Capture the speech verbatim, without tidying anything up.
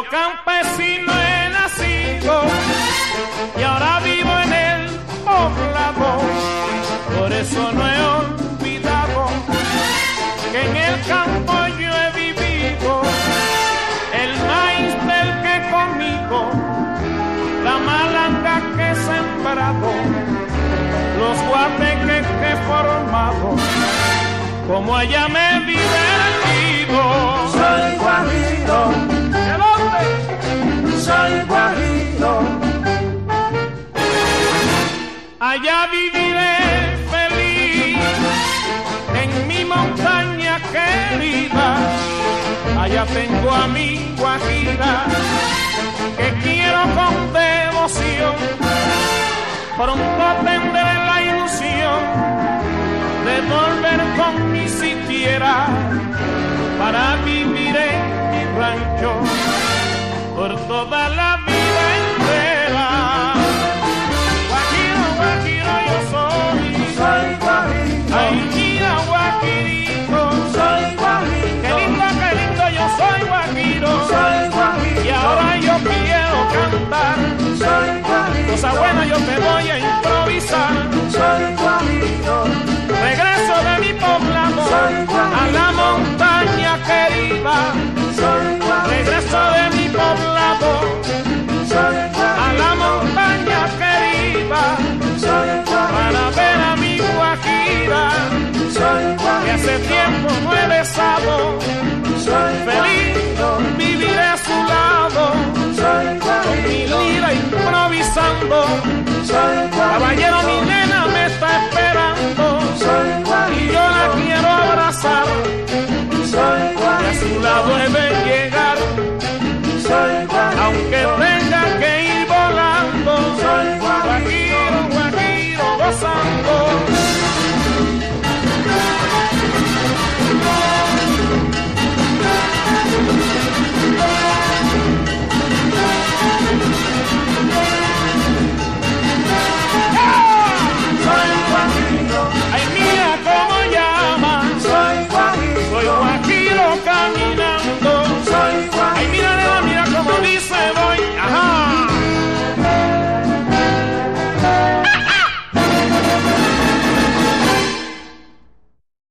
campesino he nacido y ahora vivo en el poblado, por eso no he olvidado que en el campo yo he vivido, el maíz del que he comido, la malanga que he sembrado, los guateques que he formado, como allá me he divertido. Soy guajiro, ¿de dónde? soy guajiro, Allá viviré feliz, en mi montaña querida, allá tengo a mi guajira, que quiero con devoción, pronto tendré la ilusión de volver con mi sitiera, para vivir en mi rancho, por toda la vida entera. Guajiro, guajiro yo soy, soy guajiro, ay mira guajirito, soy guajiro, qué lindo, qué lindo yo soy guajiro, soy guajiro, y ahora yo quiero cantar, soy guajiro, cosa buena yo te voy a improvisar, soy guajiro, regreso de mi poblado, soy guajiro, a la montaña querida, soy guajiro, regreso de mi poblado, soy a la montaña querida, soy para ver a mi guajira, soy que hace tiempo no he besado, soy feliz viviré a su lado, soy con mi lira improvisando, soy caballero mi nena me está esperando, soy y yo la quiero abrazar, soy y a su lado he de llegar, soy aunque